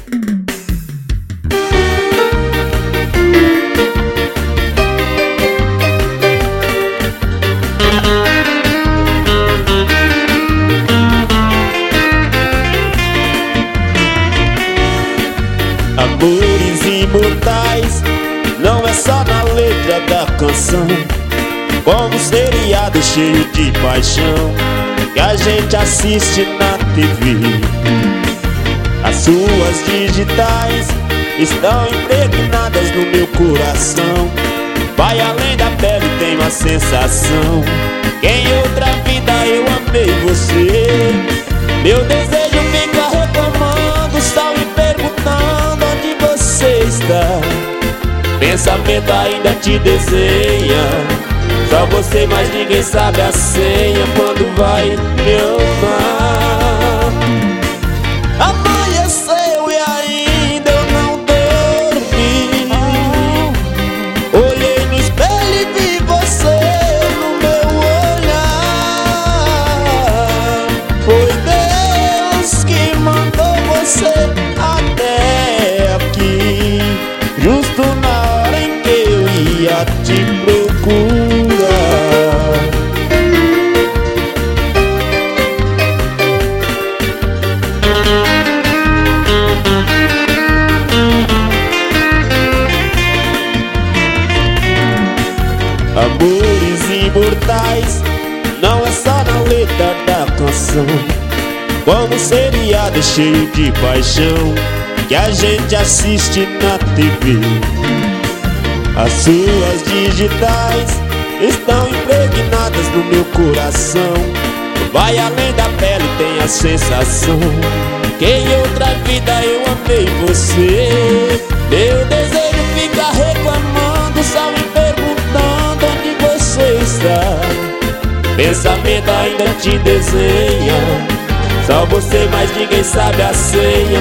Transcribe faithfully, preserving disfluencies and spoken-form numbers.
Amores imortais não é só na letra da canção, como um seriado cheio de paixão que a gente assiste na T V. As suas digitais estão impregnadas no meu coração. Vai além da pele, tem uma sensação que em outra vida eu amei você. Meu desejo fica reclamando, só me perguntando onde você está. Pensamento ainda te desenha, só você mais ninguém sabe a senha quando vai me amar. Amanheceu e ainda eu não dormi. Olhei no espelho e vi você no meu olhar. Foi Deus que mandou você até aqui, justo na hora em que eu ia te procurar. Amores imortais não é só na letra da canção, como um seriado cheio de paixão que a gente assiste na T V. As suas digitais estão impregnadas no meu coração. Vai além da pele, tem a sensação que em outra vida eu amei você. Meu desejo fica reclamando, só me perguntando onde você está. Pensamento ainda te desenha, só você mais ninguém sabe a senha